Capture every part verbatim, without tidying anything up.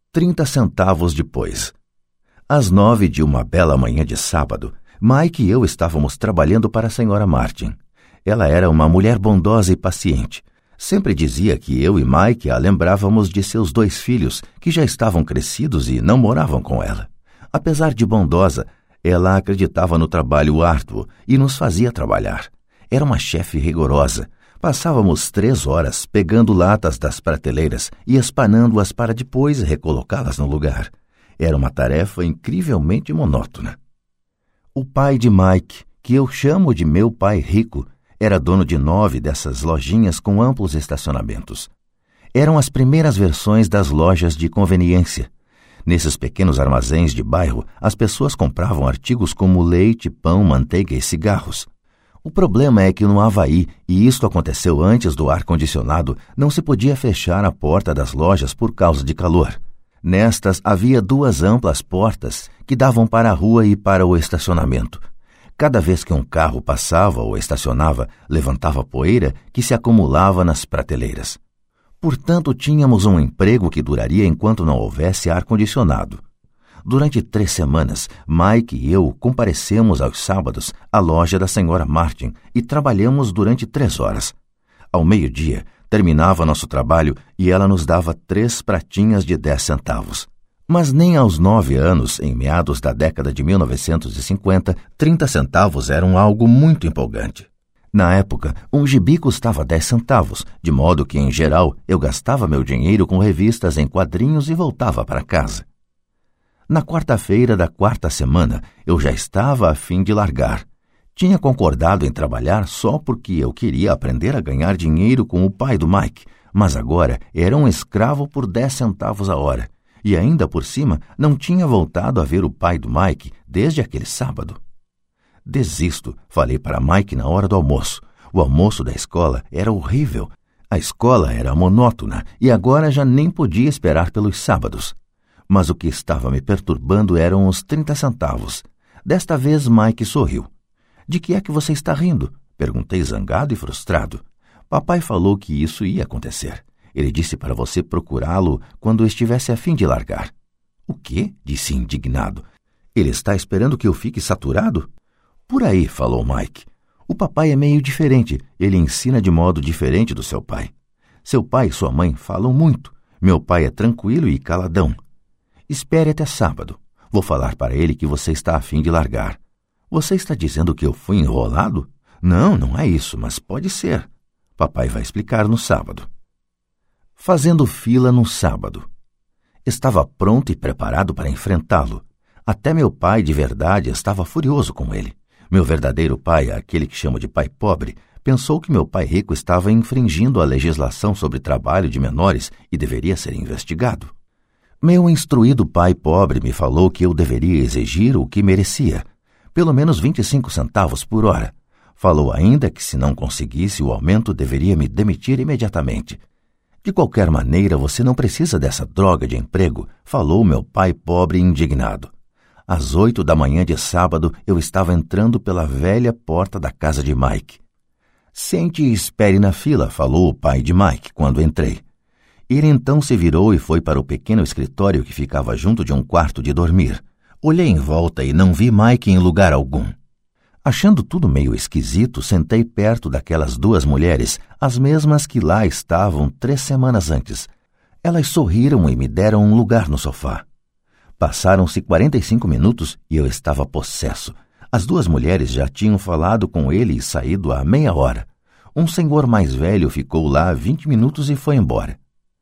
Trinta centavos depois. Às nove de uma bela manhã de sábado, Mike e eu estávamos trabalhando para a senhora Martin. Ela era uma mulher bondosa e paciente. Sempre dizia que eu e Mike a lembrávamos de seus dois filhos, que já estavam crescidos e não moravam com ela. Apesar de bondosa, ela acreditava no trabalho árduo e nos fazia trabalhar. Era uma chefe rigorosa. Passávamos três horas pegando latas das prateleiras e espanando-as para depois recolocá-las no lugar. Era uma tarefa incrivelmente monótona. O pai de Mike, que eu chamo de meu pai rico, era dono de nove dessas lojinhas com amplos estacionamentos. Eram as primeiras versões das lojas de conveniência. Nesses pequenos armazéns de bairro, as pessoas compravam artigos como leite, pão, manteiga e cigarros. O problema é que no Havaí, e isto aconteceu antes do ar-condicionado, não se podia fechar a porta das lojas por causa de calor. Nestas havia duas amplas portas que davam para a rua e para o estacionamento. Cada vez que um carro passava ou estacionava, levantava poeira que se acumulava nas prateleiras. Portanto, tínhamos um emprego que duraria enquanto não houvesse ar-condicionado. Durante três semanas, Mike e eu comparecemos aos sábados à loja da senhora Martin e trabalhamos durante três horas. Ao meio-dia, terminava nosso trabalho e ela nos dava três pratinhas de dez centavos. Mas nem aos nove anos, em meados da década de mil novecentos e cinquenta, trinta centavos eram algo muito empolgante. Na época, um gibi custava dez centavos, de modo que, em geral, eu gastava meu dinheiro com revistas em quadrinhos e voltava para casa. Na quarta-feira da quarta semana, eu já estava a fim de largar. Tinha concordado em trabalhar só porque eu queria aprender a ganhar dinheiro com o pai do Mike, mas agora era um escravo por dez centavos a hora. E ainda por cima, não tinha voltado a ver o pai do Mike desde aquele sábado. Desisto, falei para Mike na hora do almoço. O almoço da escola era horrível. A escola era monótona e agora já nem podia esperar pelos sábados. Mas o que estava me perturbando eram os trinta centavos. Desta vez Mike sorriu. De que é que você está rindo? Perguntei zangado e frustrado. Papai falou que isso ia acontecer. Ele disse para você procurá-lo quando estivesse a fim de largar. O quê? Disse indignado. Ele está esperando que eu fique saturado? Por aí, falou Mike. O papai é meio diferente. Ele ensina de modo diferente do seu pai. Seu pai e sua mãe falam muito. Meu pai é tranquilo e caladão. Espere até sábado. Vou falar para ele que você está a fim de largar. Você está dizendo que eu fui enrolado? Não, não é isso, mas pode ser. Papai vai explicar no sábado. Fazendo fila no sábado. Estava pronto e preparado para enfrentá-lo. Até meu pai de verdade estava furioso com ele. Meu verdadeiro pai, aquele que chamo de pai pobre, pensou que meu pai rico estava infringindo a legislação sobre trabalho de menores e deveria ser investigado. Meu instruído pai pobre me falou que eu deveria exigir o que merecia, pelo menos vinte e cinco centavos por hora. Falou ainda que se não conseguisse o aumento deveria me demitir imediatamente. De qualquer maneira, você não precisa dessa droga de emprego, falou meu pai pobre indignado. Às oito da manhã de sábado, eu estava entrando pela velha porta da casa de Mike. Sente e espere na fila, falou o pai de Mike quando entrei. Ele então se virou e foi para o pequeno escritório que ficava junto de um quarto de dormir. Olhei em volta e não vi Mike em lugar algum. Achando tudo meio esquisito, sentei perto daquelas duas mulheres, as mesmas que lá estavam três semanas antes. Elas sorriram e me deram um lugar no sofá. Passaram-se quarenta e cinco minutos e eu estava possesso. As duas mulheres já tinham falado com ele e saído há meia hora. Um senhor mais velho ficou lá vinte minutos e foi embora.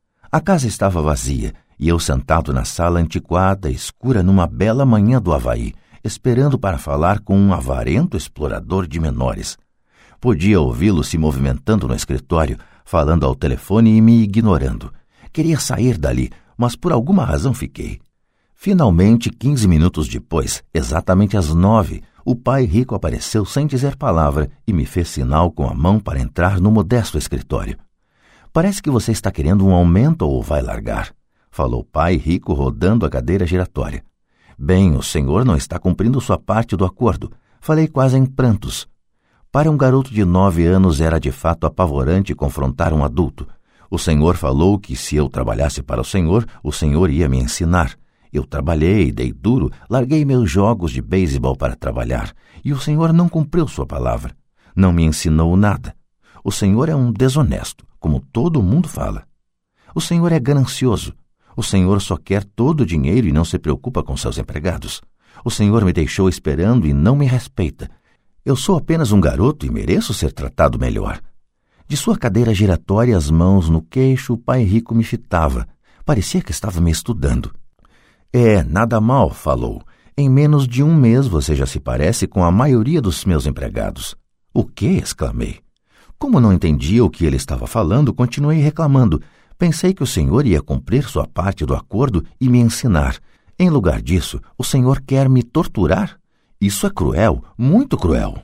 A casa estava vazia e eu sentado na sala antiquada, escura, numa bela manhã do Havaí, esperando para falar com um avarento explorador de menores. Podia ouvi-lo se movimentando no escritório, falando ao telefone e me ignorando. Queria sair dali, mas por alguma razão fiquei. Finalmente, quinze minutos depois, exatamente às nove, o pai rico apareceu sem dizer palavra e me fez sinal com a mão para entrar no modesto escritório. Parece que você está querendo um aumento ou vai largar, falou o pai rico rodando a cadeira giratória. Bem, o senhor não está cumprindo sua parte do acordo, falei quase em prantos. Para um garoto de nove anos era de fato apavorante confrontar um adulto. O Senhor falou que se eu trabalhasse para o Senhor, o Senhor ia me ensinar. Eu trabalhei, dei duro, larguei meus jogos de beisebol para trabalhar, e o Senhor não cumpriu sua palavra. Não me ensinou nada. O Senhor é um desonesto, como todo mundo fala. O Senhor é ganancioso. O Senhor só quer todo o dinheiro e não se preocupa com seus empregados. O Senhor me deixou esperando e não me respeita. Eu sou apenas um garoto e mereço ser tratado melhor. De sua cadeira giratória, as mãos no queixo, o pai rico me fitava. Parecia que estava me estudando. É, nada mal, falou. Em menos de um mês você já se parece com a maioria dos meus empregados. O quê? Exclamei. Como não entendia o que ele estava falando, continuei reclamando. Pensei que o Senhor ia cumprir sua parte do acordo e me ensinar. Em lugar disso, o Senhor quer me torturar? Isso é cruel, muito cruel.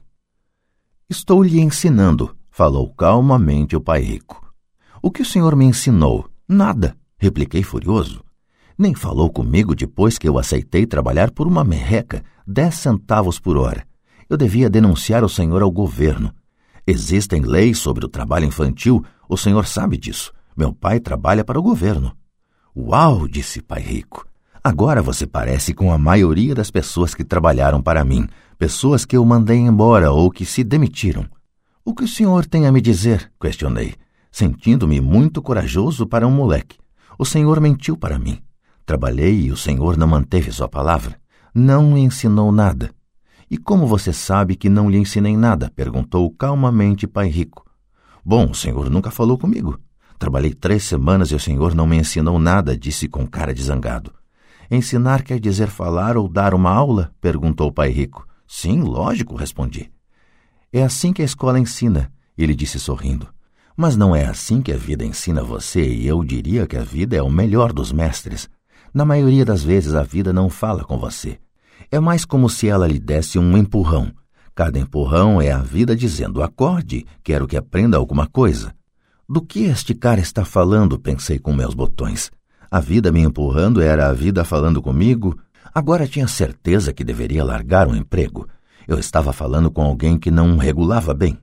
Estou lhe ensinando, falou calmamente o pai rico. O que o Senhor me ensinou? Nada, repliquei furioso. Nem falou comigo depois que eu aceitei trabalhar por uma merreca, dez centavos por hora. Eu devia denunciar o Senhor ao governo. Existem leis sobre o trabalho infantil, o Senhor sabe disso. Meu pai trabalha para o governo. Uau, disse pai rico. Agora você parece com a maioria das pessoas que trabalharam para mim, pessoas que eu mandei embora ou que se demitiram. O que o senhor tem a me dizer? Questionei, sentindo-me muito corajoso para um moleque. O Senhor mentiu para mim. Trabalhei e o Senhor não manteve sua palavra. Não me ensinou nada. E como você sabe que não lhe ensinei nada? Perguntou calmamente pai rico. Bom, o Senhor nunca falou comigo. Trabalhei três semanas e o Senhor não me ensinou nada, disse com cara de zangado. Ensinar quer dizer falar ou dar uma aula? Perguntou pai rico. Sim, lógico, respondi. É assim que a escola ensina, ele disse sorrindo. Mas não é assim que a vida ensina você, e eu diria que a vida é o melhor dos mestres. Na maioria das vezes a vida não fala com você. É mais como se ela lhe desse um empurrão. Cada empurrão é a vida dizendo, acorde, quero que aprenda alguma coisa. Do que este cara está falando? Pensei com meus botões. A vida me empurrando era a vida falando comigo? Agora tinha certeza que deveria largar o emprego. Eu estava falando com alguém que não regulava bem.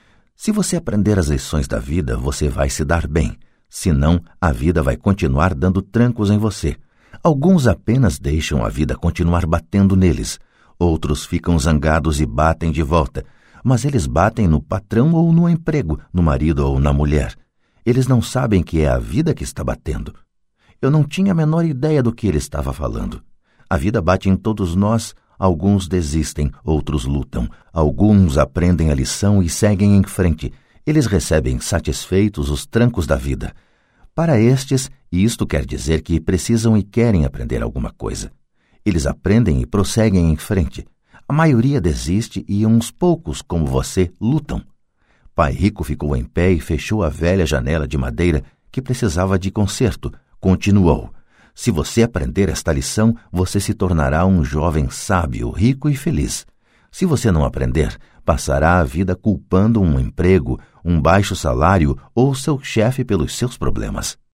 Se você aprender as lições da vida, você vai se dar bem. Senão, a vida vai continuar dando trancos em você. Alguns apenas deixam a vida continuar batendo neles. Outros ficam zangados e batem de volta. Mas eles batem no patrão ou no emprego, no marido ou na mulher. Eles não sabem que é a vida que está batendo. Eu não tinha a menor ideia do que ele estava falando. A vida bate em todos nós. Alguns desistem, outros lutam. Alguns aprendem a lição e seguem em frente. Eles recebem satisfeitos os trancos da vida. Para estes, isto quer dizer que precisam e querem aprender alguma coisa. Eles aprendem e prosseguem em frente. A maioria desiste e uns poucos, como você, lutam. Pai rico ficou em pé e fechou a velha janela de madeira que precisava de conserto. Continuou. Se você aprender esta lição, você se tornará um jovem sábio, rico e feliz. Se você não aprender, passará a vida culpando um emprego, um baixo salário ou seu chefe pelos seus problemas.